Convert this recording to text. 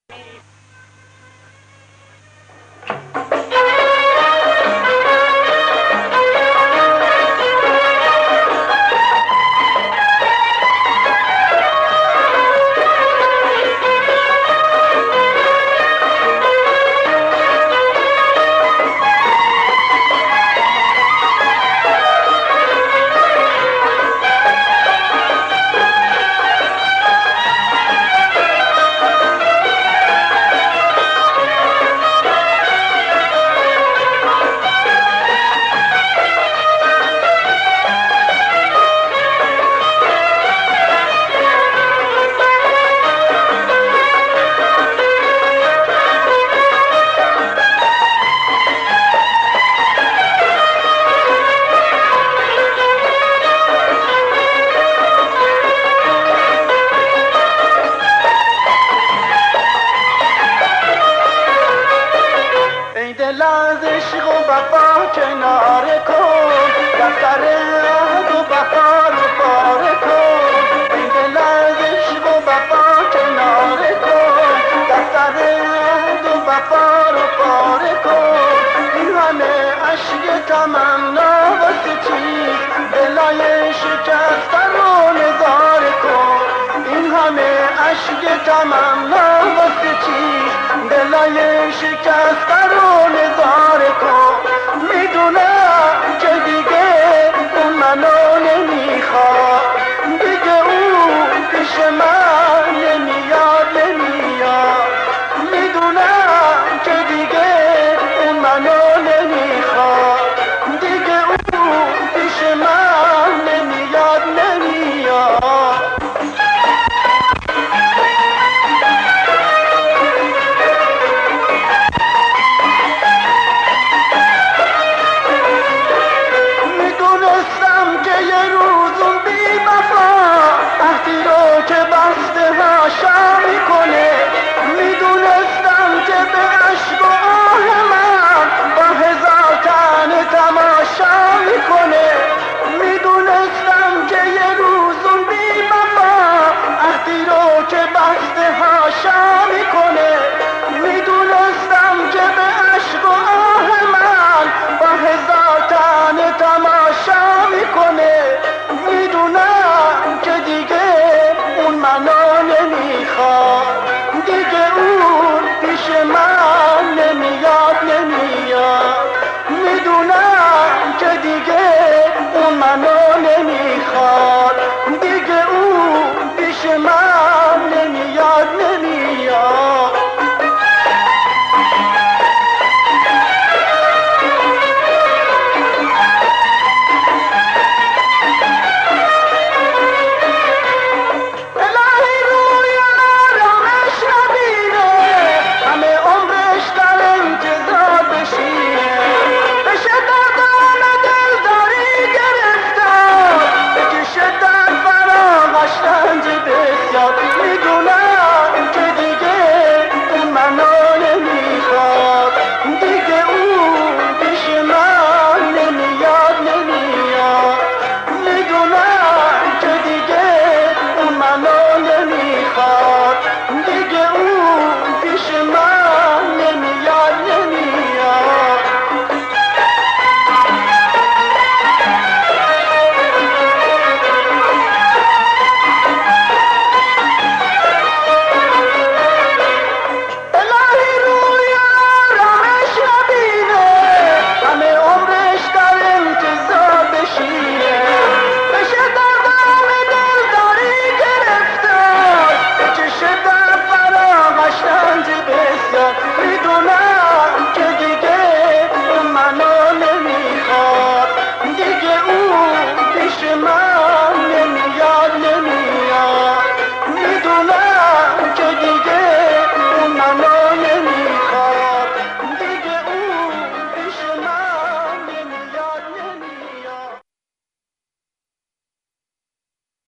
دل از عشق و وفا کناره کن، دفتر عهد و وفا رو پاره کن. ای دل از عشق و وفا کناره کن، دفتر عهد و وفا رو پاره کن. این همه اشک تمنا واسه چیست؟ دلای شکسته رو نظاره کن. این همه اشک تمنا واسه چیست؟ دلای شکسته رو نظاره کن. میدونم که دیگه اون منو نمیخواد، دیگه اون پیش من نمیاد. میدونم که دیگه اون منو نمیخواد، دیگه اون پیش من نمیاد. میدونستم که یه روز اون بی وفا عهدی رو که بسته هاشا میکنه. میدونستم که به عشق و آه من با هزار تن تماشا میکنه. میدونستم که یه روز اون بی وفا عهدی رو که بسته هاشا میکنه. میدونستم که به عشق و آه من با هزار تن تماشا میکنه. میدونم که دیگه اون منو نمیخواد، دیگه اون پیش من نمیاد. میدونم که دیگه اون منو نمیخواد،